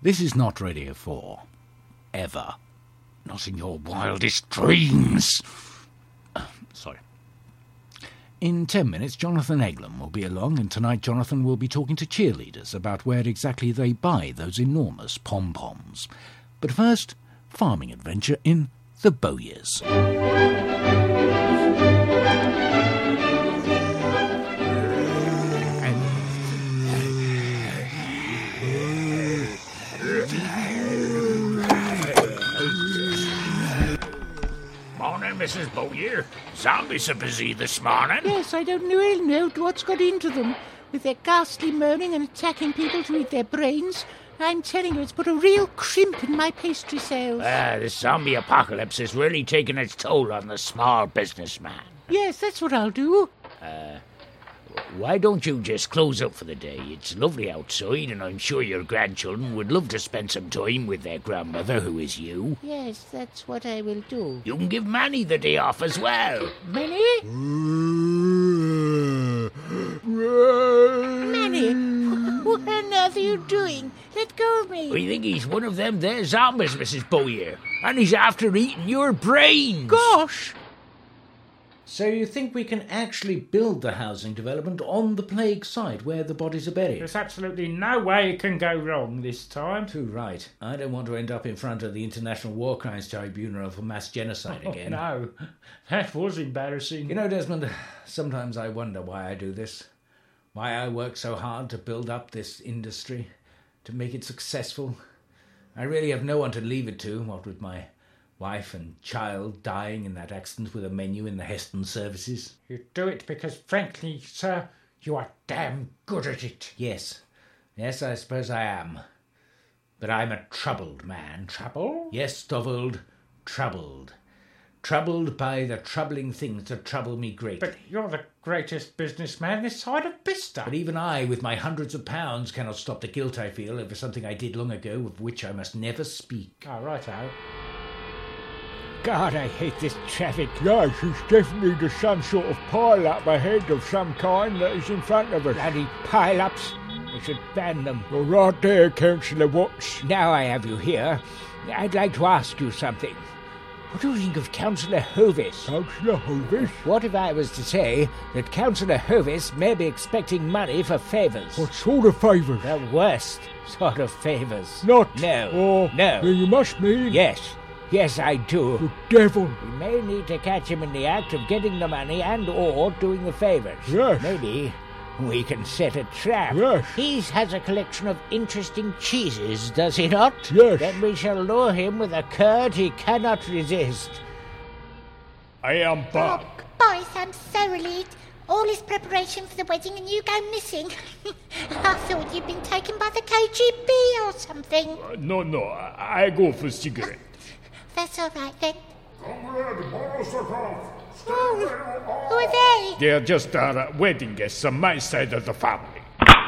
This is not Radio 4. Ever. Not in your wildest dreams. Sorry. In 10 minutes, Jonathan Eglam will be along, and tonight Jonathan will be talking to cheerleaders about where exactly they buy those enormous pom-poms. But first, farming adventure in the Bowyers. Morning, Mrs. Bowyer. Zombies are busy this morning. Yes, I don't really know what's got into them. With their ghastly moaning and attacking people to eat their brains, I'm telling you, it's put a real crimp in my pastry sales. The zombie apocalypse is really taking its toll on the small businessman. Yes, that's what I'll do. Why don't you just close up for the day? It's lovely outside, and I'm sure your grandchildren would love to spend some time with their grandmother, who is you. Yes, that's what I will do. You can give Manny the day off as well. Manny? Manny, what on earth are you doing? Let go of me. I think he's one of them there zombies, Mrs. Bowyer, and he's after eating your brains. Gosh! So you think we can actually build the housing development on the plague site where the bodies are buried? There's absolutely no way it can go wrong this time. Too right. I don't want to end up in front of the International War Crimes Tribunal for mass genocide again. No, that was embarrassing. You know, Desmond, sometimes I wonder why I do this. Why I work so hard to build up this industry, to make it successful. I really have no one to leave it to, what with my wife and child dying in that accident with a menu in the Heston services. You do it because, frankly, sir, you are damn good at it. Yes, I suppose I am. But I'm a troubled man. Trouble? Yes, Stovald, troubled. Troubled by the troubling things that trouble me greatly. But you're the greatest businessman this side of Bicester. But even I, with my hundreds of pounds, cannot stop the guilt I feel over something I did long ago, of which I must never speak. Oh, righto. God, I hate this traffic. Yes, it's definitely the some sort of pile-up ahead of some kind that is in front of us. Bloody pile-ups. They should ban them. You're right there, Councillor Watts. Now I have you here, I'd like to ask you something. What do you think of Councillor Hovis? Councillor Hovis? What if I was to say that Councillor Hovis may be expecting money for favours? What sort of favours? The worst sort of favours. Not? No. No. You must mean? Yes, I do. The devil. We may need to catch him in the act of getting the money and or doing the favours. Yes. Maybe we can set a trap. Yes. He has a collection of interesting cheeses, does he not? Yes. Then we shall lure him with a curd he cannot resist. I am back. Boris, I'm so relieved. All his preparation for the wedding and you go missing. I thought you'd been taken by the KGB or something. No, I go for cigarette. That's all right then. Comrade Borosakov! Who are they? They're just our wedding guests on my side of the family.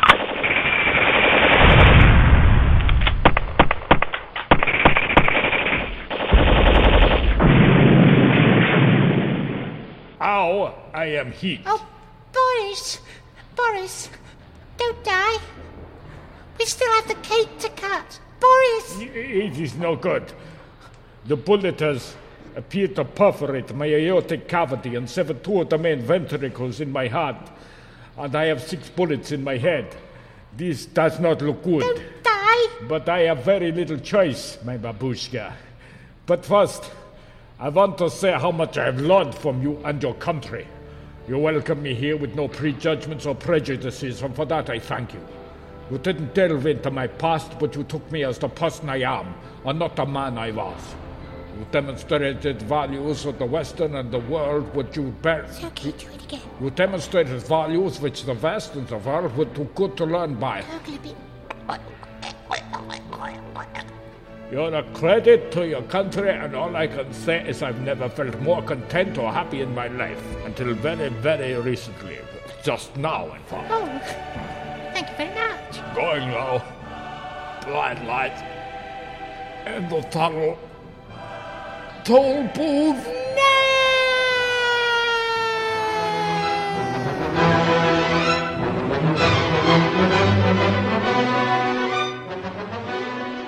Ow, I am hit. Oh, Boris, don't die. We still have the cake to cut. Boris! It is no good. The bullet has appeared to perforate my aortic cavity and sever two of the main ventricles in my heart. And I have 6 bullets in my head. This does not look good. Don't die. But I have very little choice, my babushka. But first, I want to say how much I have learned from you and your country. You welcomed me here with no prejudgments or prejudices, and for that I thank you. You didn't delve into my past, but you took me as the person I am, and not the man I was. You demonstrated values of the Western and the world which you bear. It's okay, do it again. You demonstrated values which the West and the world were too good to learn by. Gurgle a bit. You're a credit to your country, and all I can say is I've never felt more content or happy in my life. Until very, very recently. Just now, in fact. Oh, thank you very much. Going now. Blind light. End of tunnel. Toll booth.